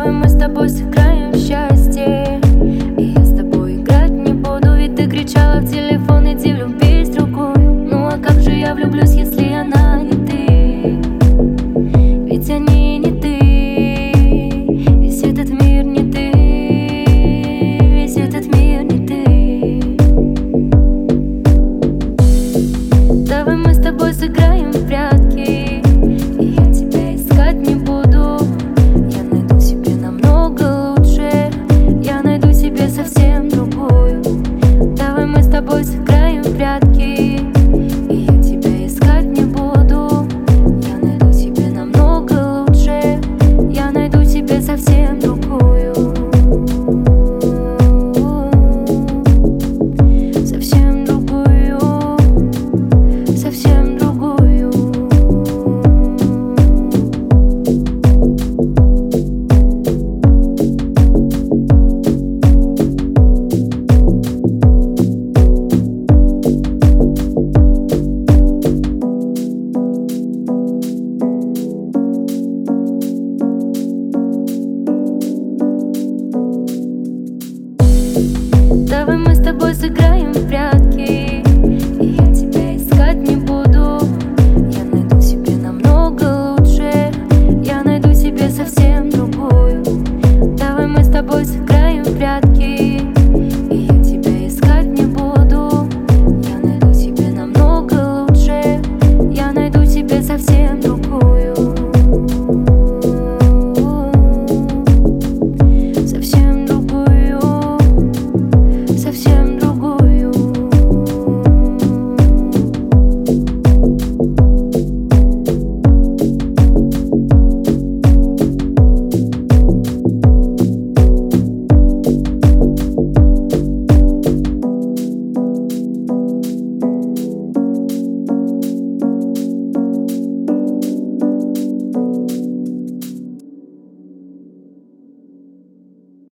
Давай мы с тобой сыграем в счастье, и я с тобой играть не буду. Ведь ты кричала в телефон: иди влюбись в другую. Ну а как же я влюблюсь, если она не ты? Ведь они не ты, весь этот мир не ты, весь этот мир не ты. Давай мы с тобой сыграем в прятки, и я тебя искать не буду. Я найду себе намного лучше, я найду себе совсем другую. Давай мы с тобой сыграем в прятки, и я тебя искать не буду. Я найду себе намного лучше, я найду себе совсем другую. Совсем другую, совсем другую. Давай мы с тобой сыграем в прятки, и я тебя искать не буду. Я найду себе намного лучше, я найду себе совсем другую. Давай мы с тобой сыграем в прятки, и я тебя искать не буду. Я найду себе намного лучше, я найду себе совсем